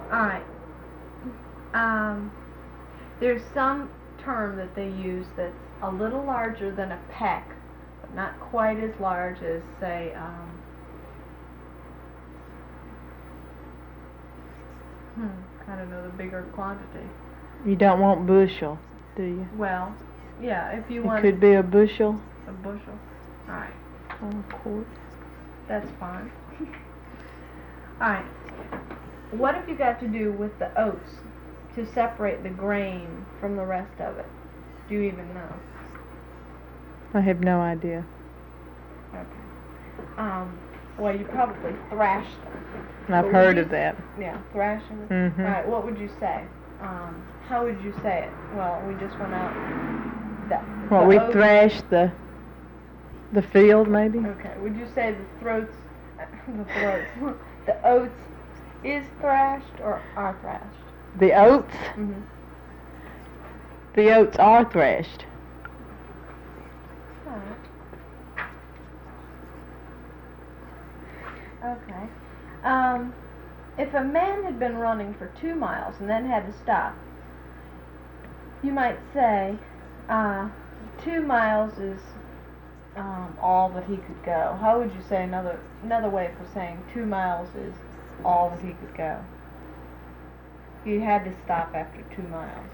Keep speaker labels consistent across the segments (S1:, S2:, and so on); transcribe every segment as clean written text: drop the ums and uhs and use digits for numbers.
S1: Alright. There's some term that they use that's a little larger than a peck, but not quite as large as, say, I don't know the bigger quantity.
S2: You don't want bushel, do you?
S1: Well, yeah, if you
S2: It
S1: want
S2: could be a bushel.
S1: a bushel. Alright,
S2: Or a quart.
S1: that's fine. Alright, what have you got to do with the oats to separate the grain from the rest of it? Do you even know?
S2: I have no idea.
S1: Okay. Well, you probably thrash them.
S2: I've heard of that.
S1: Yeah, thrashing.
S2: Mm-hmm.
S1: Alright, what would you say? How would you say it? Well, we just went out.
S2: Well, we thrashed the field, maybe?
S1: Okay, would you say the oats is thrashed or are thrashed?
S2: The oats?
S1: Mm-hmm.
S2: The oats are thrashed.
S1: Alright. Okay. If a man had been running for 2 miles and then had to stop, you might say 2 miles is all that he could go. How would you say another way for saying 2 miles is all that he could go? He had to stop after 2 miles.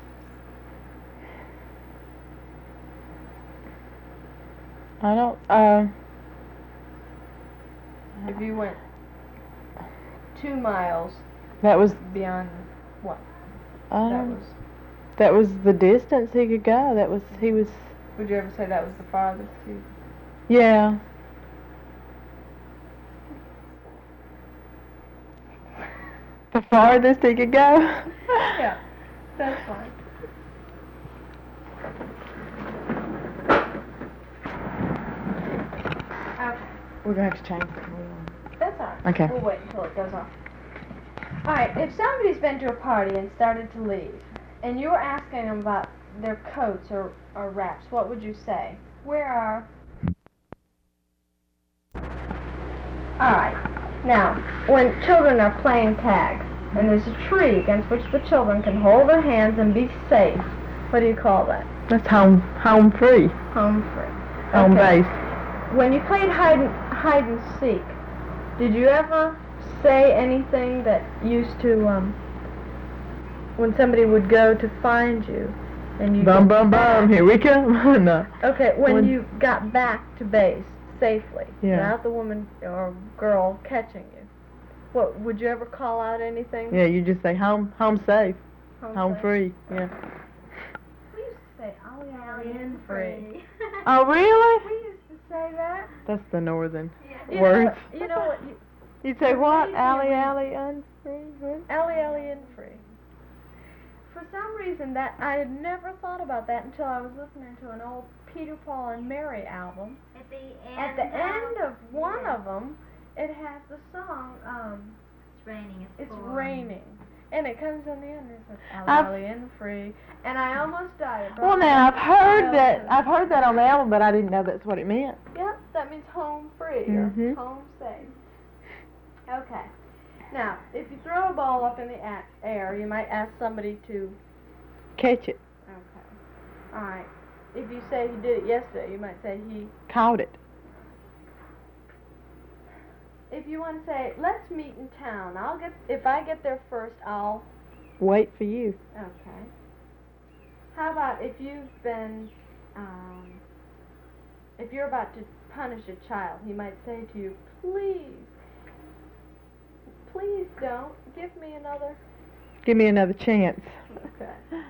S2: I don't,
S1: If you went 2 miles
S2: that was,
S1: beyond what?
S2: that was the distance he could go. He was...
S1: Would you ever say that was the farthest he...
S2: Yeah. The farthest he could go?
S1: Yeah, that's fine. Okay.
S2: We're going to have to change it.
S1: That's alright.
S2: Okay.
S1: We'll wait until it goes off. Alright, if somebody's been to a party and started to leave, and you were asking them about their coats or wraps, what would you say? Where are... Alright, now, when children are playing tag, and there's a tree against which the children can hold their hands and be safe, what do you call that?
S2: That's home free.
S1: Home free.
S2: Home base.
S1: When you played hide and seek, did you ever say anything that used to, when somebody would go to find you, and you...
S2: Bum, bum, bum, here we come. No.
S1: Okay, when you got back to base safely,
S2: yeah,
S1: without the woman or girl catching you, what, would you ever call out anything?
S2: Yeah, you just say home safe. Home
S1: safe.
S2: free, yeah.
S1: We used to say, ollie in free.
S2: Oh, really?
S1: We used to say that.
S2: That's the northern
S1: You
S2: words.
S1: You know what?
S2: You'd say what? Alley, unfree?
S1: Alley, in free. For some reason, that I had never thought about that until I was listening to an old Peter, Paul, and Mary album. At the end of one of them, it has the song,
S3: It's raining.
S1: It's raining. And it comes in the end and it says, alley, in free. And I almost died.
S2: Well, now, I've heard that on the album, but I didn't know that's what it meant.
S1: Yep, that means home free or home safe. Okay. Now, if you throw a ball up in the air, you might ask somebody to...
S2: catch it.
S1: Okay. All right. If you say he did it yesterday, you might say he...
S2: caught it.
S1: If you want to say, let's meet in town, if I get there first, I'll...
S2: wait for you.
S1: Okay. How about if you've been, if you're about to punish a child, he might say to you, please don't, give me another
S2: chance.
S1: Okay.